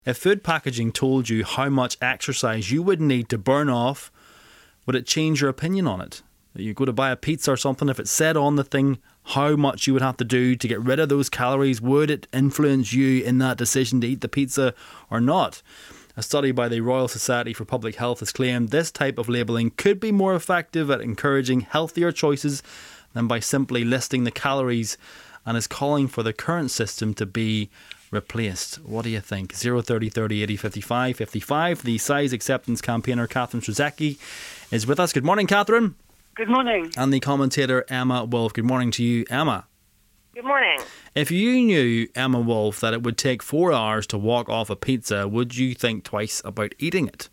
If food packaging told you how much exercise you would need to burn off, would it change your opinion on it? You go to buy a pizza or something, if it said on the thing how much you would have to do to get rid of those calories, would it influence you in that decision to eat the pizza or not? A study by the Royal Society for Public Health has claimed this type of labelling could be more effective at encouraging healthier choices than by simply listing the calories, and is calling for the current system to be replaced. What do you think? 030 30 80 55 55. The size acceptance campaigner Catherine Strzelecki is with us. Good morning, Catherine. Good morning. And the commentator Emma Wolf. Good morning to you, Emma. Good morning. If you knew, Emma Wolf, that it would take 4 hours to walk off a pizza, would you think twice about eating it?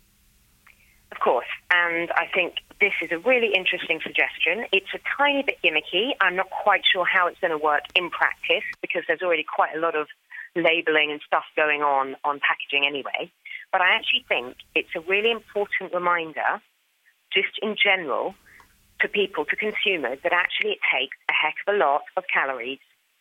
Of course, and I think this is a really interesting suggestion. It's a tiny bit gimmicky. I'm not quite sure how it's going to work in practice because there's already quite a lot of labelling and stuff going on packaging anyway. But I actually think it's a really important reminder, just in general, to people, to consumers, that actually it takes a heck of a lot of calories.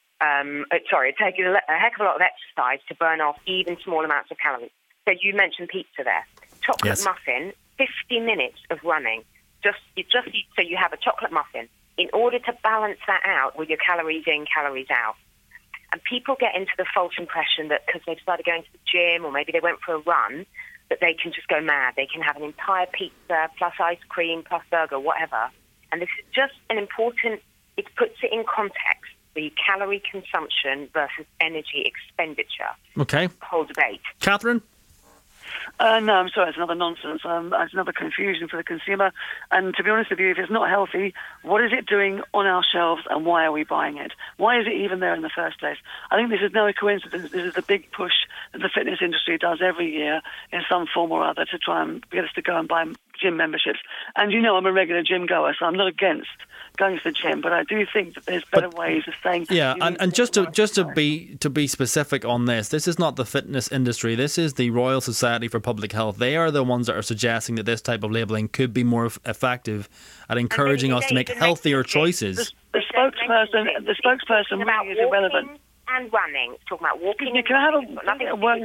It takes a heck of a lot of exercise to burn off even small amounts of calories. So you mentioned pizza there. Chocolate muffin, 50 minutes of running. So you have a chocolate muffin. In order to balance that out with your calories in, calories out. And people get into the false impression that because they've started going to the gym or maybe they went for a run, that they can just go mad. They can have an entire pizza plus ice cream plus burger, whatever. And this is just an important, it puts it in context, the calorie consumption versus energy expenditure. Okay. The whole debate. Catherine? No, I'm sorry, it's another nonsense. It's another confusion for the consumer. And to be honest with you, if it's not healthy, what is it doing on our shelves and why are we buying it? Why is it even there in the first place? I think this is no coincidence. This is the big push that the fitness industry does every year in some form or other to try and get us to go and buy gym memberships. And you know I'm a regular gym goer, so I'm not against going to the gym, but I do think that there's better ways of saying... Yeah, and just to be specific on this is not the fitness industry, this is the Royal Society for Public Health. They are the ones that are suggesting that this type of labelling could be more effective at encouraging us to make healthier choices. The spokesperson really is irrelevant. And running. It's talking about walking. Can I have a word?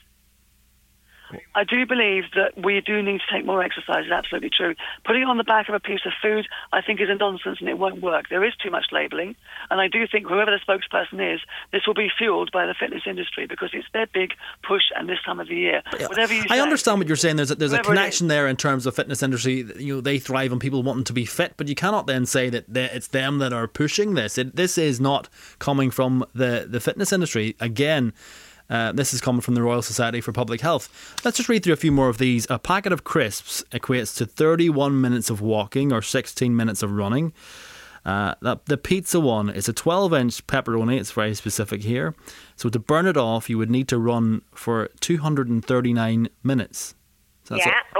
I do believe that we do need to take more exercise, is absolutely true. Putting it on the back of a piece of food, I think, is a nonsense and it won't work. There is too much labelling, and I do think whoever the spokesperson is, this will be fueled by the fitness industry because it's their big push and this time of the year. Whatever you say, I understand what you're saying. There's a connection there in terms of fitness industry. You know, they thrive on people wanting to be fit, but you cannot then say that it's them that are pushing this. This is not coming from the fitness industry. Again, this is coming from the Royal Society for Public Health. Let's just read through a few more of these. A packet of crisps equates to 31 minutes of walking or 16 minutes of running. The pizza one is a 12-inch pepperoni. It's very specific here. So to burn it off, you would need to run for 239 minutes. So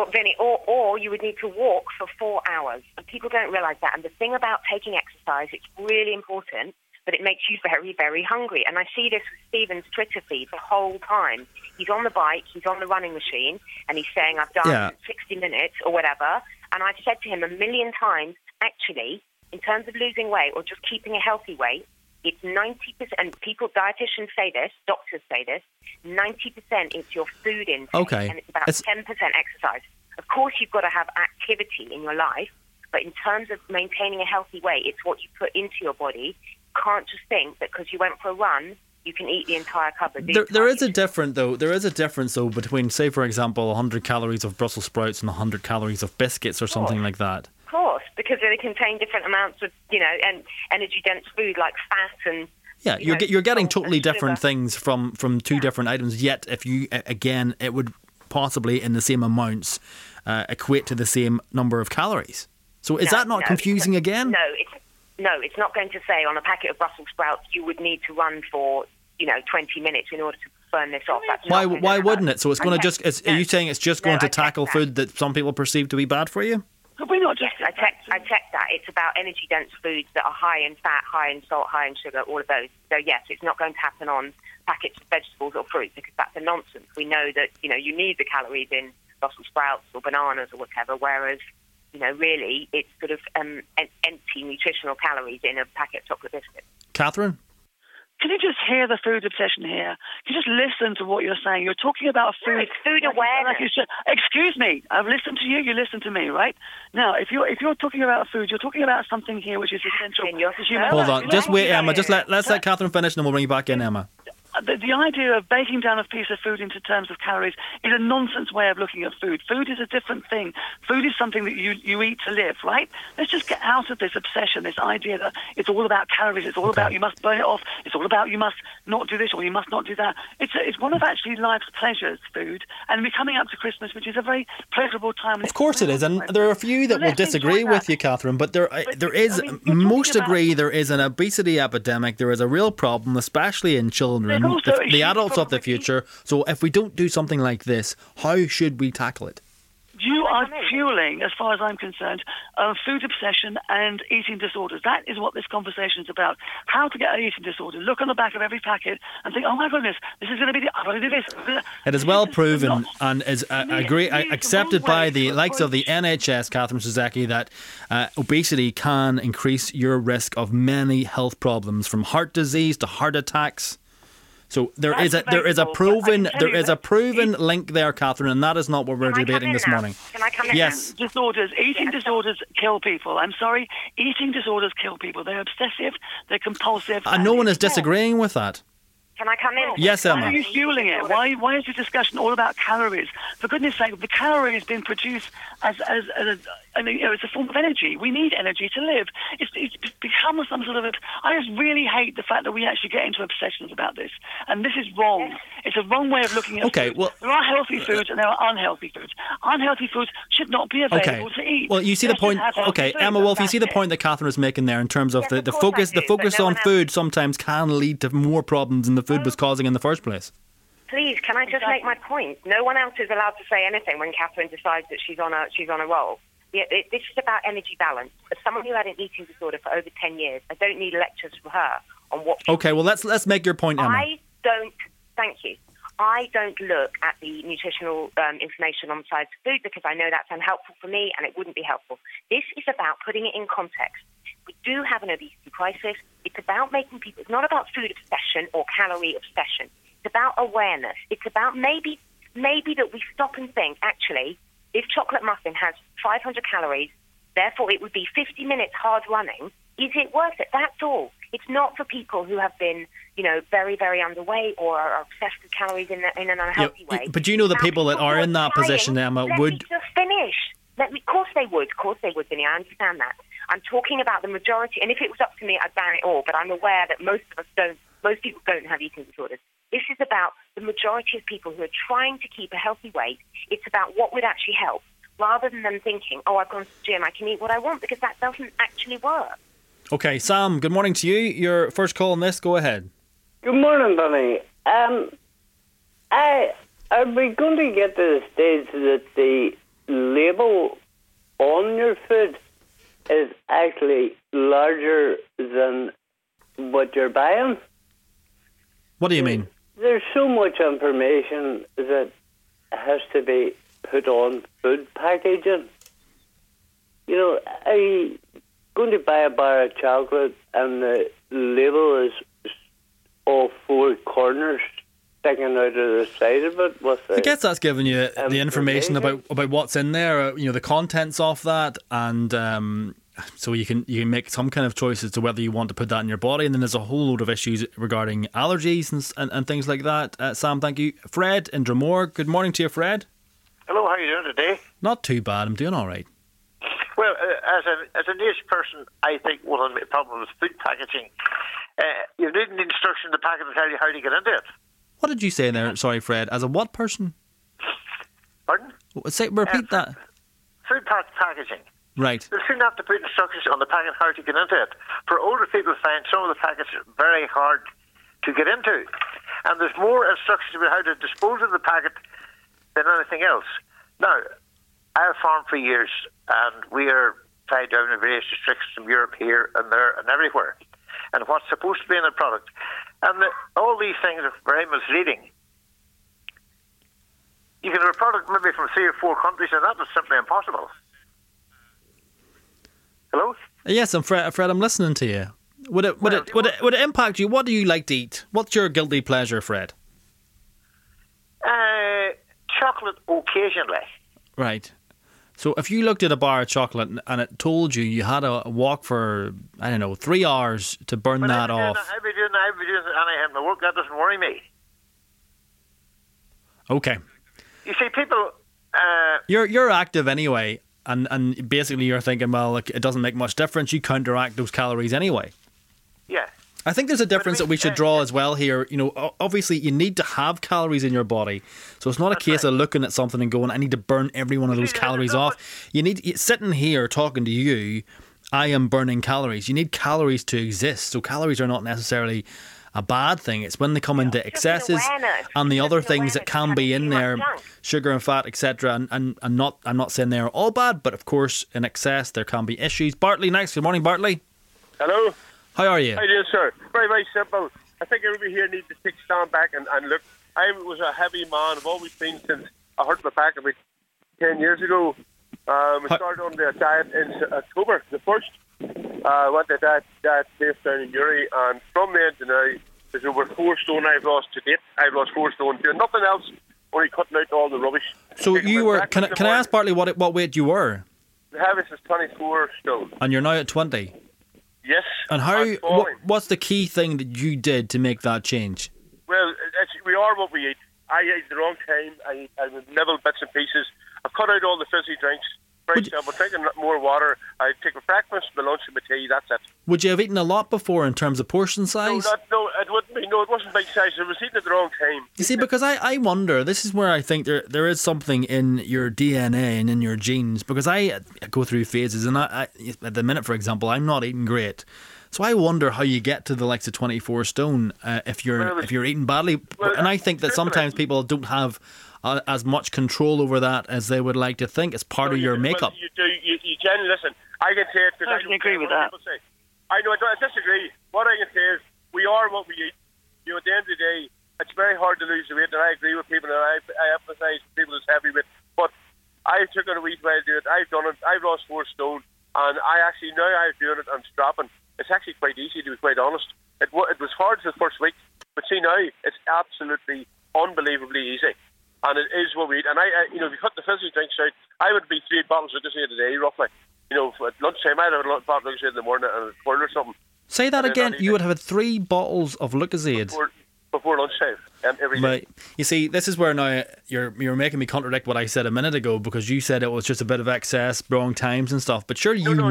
or you would need to walk for 4 hours. And people don't realise that. And the thing about taking exercise, it's really important, but it makes you very, very hungry. And I see this with Stephen's Twitter feed the whole time. He's on the bike, he's on the running machine, and he's saying, I've done 60 minutes or whatever. And I've said to him a million times, actually, in terms of losing weight or just keeping a healthy weight, it's 90%, and dietitians say this, doctors say this, 90% is your food intake, and it's about 10% exercise. Of course, you've got to have activity in your life, but in terms of maintaining a healthy weight, it's what you put into your body. Can't just think that because you went for a run, you can eat the entire cupboard. There is a difference though between, say, for example, 100 calories of Brussels sprouts and 100 calories of biscuits or something like that. Of course, because they contain different amounts of, and energy-dense food like fat and... Yeah, you're getting totally different things from two different items, yet if you, again, it would possibly in the same amounts equate to the same number of calories. So is that not confusing again? No, it's not going to say on a packet of Brussels sprouts you would need to run for 20 minutes in order to burn this off. That's why wouldn't it? So it's going to just... Are you saying it's just going to tackle food that some people perceive to be bad for you? Have we not just... Yes, I checked that. It's about energy-dense foods that are high in fat, high in salt, high in sugar, all of those. So yes, it's not going to happen on packets of vegetables or fruit because that's a nonsense. We know that, you need the calories in Brussels sprouts or bananas or whatever, whereas... really, it's sort of empty nutritional calories in a packet of chocolate biscuits. Catherine? can you just hear the food obsession here? Can you just listen to what you're saying? You're talking about food. No, it's food awareness. Excuse me. I've listened to you. You listen to me, right? Now, if you're talking about food, you're talking about something here which is essential. Hold on. Just wait, Emma. Let's let Catherine finish, and then we'll bring you back in, Emma. The idea of breaking down a piece of food into terms of calories is a nonsense way of looking at food. Food is a different thing. Food is something that you eat to live, right? Let's just get out of this obsession, this idea that it's all about calories. It's all about you must burn it off. It's all about you must not do this or you must not do that. It's one of actually life's pleasures, food. And we're coming up to Christmas, which is a very pleasurable time. Of course it is. And there are a few that will disagree with you, Catherine, but most agree there is an obesity epidemic. There is a real problem, especially in children. The adults of the future. So if we don't do something like this, how should we tackle it? You are fueling, as far as I'm concerned, food obsession and eating disorders. That is what this conversation is about. How to get an eating disorder. Look on the back of every packet and think, oh my goodness, this is going to be I've got to do this. It is well proven and is accepted by the likes of the NHS, Catherine Suzaki, that obesity can increase your risk of many health problems, from heart disease to heart attacks. So there is a proven link there, Catherine, and that is not what we're debating this morning. Can I come in? Yes. Eating disorders kill people. I'm sorry, eating disorders kill people. They're obsessive, they're compulsive. And no one is disagreeing with that. Can I come in? Yes, Emma. Why are you fueling it? Why is your discussion all about calories? For goodness sake, the calorie has been produced as it's a form of energy. We need energy to live. It's become some sort of I just really hate the fact that we actually get into obsessions about this. And this is wrong. Yes. It's a wrong way of looking at food. Well, there are healthy foods and there are unhealthy foods. Unhealthy foods should not be available to eat. Well, you see the point. Okay, Emma Wolf, you see the point that Catherine is making there in terms of the focus on food sometimes can lead to more problems than the food was causing in the first place. Please, can I just make my point? No one else is allowed to say anything when Catherine decides that she's on a roll. This is about energy balance. As someone who had an eating disorder for over 10 years, I don't need lectures from her on what... Okay, well, let's make your point, Emma. Thank you. I don't look at the nutritional information on the sides of food because I know that's unhelpful for me and it wouldn't be helpful. This is about putting it in context. We do have an obesity crisis. It's about making people... It's not about food obsession or calorie obsession. It's about awareness. It's about maybe that we stop and think, actually, if chocolate muffin has 500 calories, therefore it would be 50 minutes hard running, is it worth it? That's all. It's not for people who have been, very, very underweight or are obsessed with calories in an unhealthy way. But you know the people that are in that position, Emma, would... Let me just finish. Of course they would, Vinny, I understand that. I'm talking about the majority, and if it was up to me, I'd ban it all, but I'm aware that most people don't have eating disorders. This is about the majority of people who are trying to keep a healthy weight. It's about what would actually help, rather than them thinking, I've gone to the gym, I can eat what I want, because that doesn't actually work. Okay, Sam, good morning to you. Your first call on this, go ahead. Good morning, Bunny. Are we going to get to the stage that the label on your food is actually larger than what you're buying? What do you mean? There's so much information that has to be put on food packaging. Are you going to buy a bar of chocolate and the label is all four corners sticking out of the side of it? I guess that's giving you the information about what's in there, the contents of that, and so you can make some kind of choice as to whether you want to put that in your body. And then there's a whole load of issues regarding allergies and things like that. Sam, thank you. Fred in Dromore, good morning to you, Fred. Hello, how are you doing today? Not too bad, I'm doing all right. Well, as an aged person, I think one of the problems with food packaging, you need an instruction in the packet to tell you how to get into it. What did you say there? Sorry, Fred. As a what person? Pardon? Repeat that. Food packaging. Right. You shouldn't have to put instructions on the packet how to get into it. For older people, find some of the packets very hard to get into. And there's more instructions about how to dispose of the packet than anything else. Now, I've farmed for years, and we are tied down in various restrictions from Europe here and there and everywhere. And what's supposed to be in the product. And all these things are very misleading. You can have a product maybe from 3 or 4 countries, and that is simply impossible. Hello? Yes, I'm Fred, I'm listening to you. Would it impact you? What do you like to eat? What's your guilty pleasure, Fred? Chocolate occasionally. Right. So if you looked at a bar of chocolate and it told you had a walk for, I don't know, 3 hours to burn that off. I'd be doing it and I have my work. That doesn't worry me. Okay. You see, people... You're active anyway, and basically you're thinking, well, look, it doesn't make much difference. You counteract those calories anyway. Yeah. I think there's a difference that we should draw as well here. You know, obviously you need to have calories in your body, so it's not a case of looking at something and going, I need to burn every one of those calories off. Sitting here talking to you, I am burning calories. You need calories to exist, so calories are not necessarily a bad thing. It's when they come into excesses and the other things that can be in there, sugar and fat, etc. And I'm not saying they're all bad, but of course in excess there can be issues. Bartley next. Good morning, Bartley. Hello. How are you? How are you doing, sir? Very, very simple. I think everybody here needs to take a stand back and look. I was a heavy man. I've always been since I hurt my back about 10 years ago. We started on the diet in October, the 1st. Went to that place down in Uri, and from then to now, there's over 4 stone I've lost to date. I've lost 4 stone, doing nothing else, only cutting out all the rubbish. So you were, can I ask Bartley what weight you were? The heaviest is 24 stone. And you're now at 20? Yes. And what's the key thing that you did to make that change? Well, we are what we eat. I ate the wrong time. I nibble bits and pieces. I've cut out all the fizzy drinks. Very simple. Drinking more water. I take my breakfast, my lunch, and my tea. That's it. Would you have eaten a lot before in terms of portion size? No, it wouldn't be. No, it wasn't big size. I was eating at the wrong time. You see, because I wonder, this is where I think there is something in your DNA and in your genes, because I go through phases, and I at the minute, for example, I'm not eating great. So I wonder how you get to the likes of 24 stone if you're eating badly. And I think that sometimes people don't have as much control over that as they would like to think. It's part of your makeup. Well, you do. You generally listen. I can say it because I don't agree with that. Say. I know. I disagree. What I can say is we are what we eat. You know, at the end of the day, it's very hard to lose the weight, and I agree with people, and I emphasise people as heavy weight. But I took it a wee while to do it. I've done it. I've lost 4 stone, and I actually now I'm doing it. I'm strapping. It's actually quite easy, to be quite honest. It was hard for the first week, but see now it's absolutely unbelievably easy. And it is what we eat. And if you cut the fizzy drinks out, I would be 3 bottles of Lucozade a day, roughly. You know, at lunchtime, I'd have a bottle of Lucozade in the morning and a quarter or something. Say that again. You would have had 3 bottles of Lucozade before lunchtime every day. Right. You see, this is where now you're making me contradict what I said a minute ago, because you said it was just a bit of excess, wrong times and stuff. But surely 3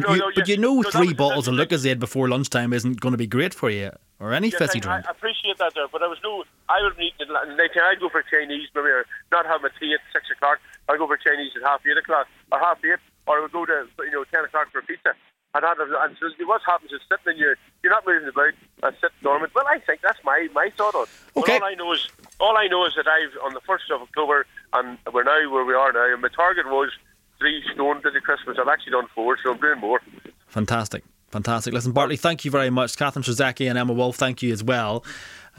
bottles of Lucozade before lunchtime isn't going to be great for you, or any fizzy drink. I appreciate that there, but I would need to, I'd go for Chinese, maybe, or not have my tea at 6 o'clock. I'd go for Chinese at 8:30, or 8:30, or I would go to 10 o'clock for a pizza. And so what happens is sitting in you're not moving about and sitting dormant. Well, I think that's my thought on it. Okay. But all I know is that I've on the 1st of October, and we're now where we are now, and my target was 3 stone to the Christmas. I've actually done 4, so I'm doing more. Fantastic. Listen, Bartley, thank you very much. Catherine Shirzaki and Emma Wolfe, thank you as well.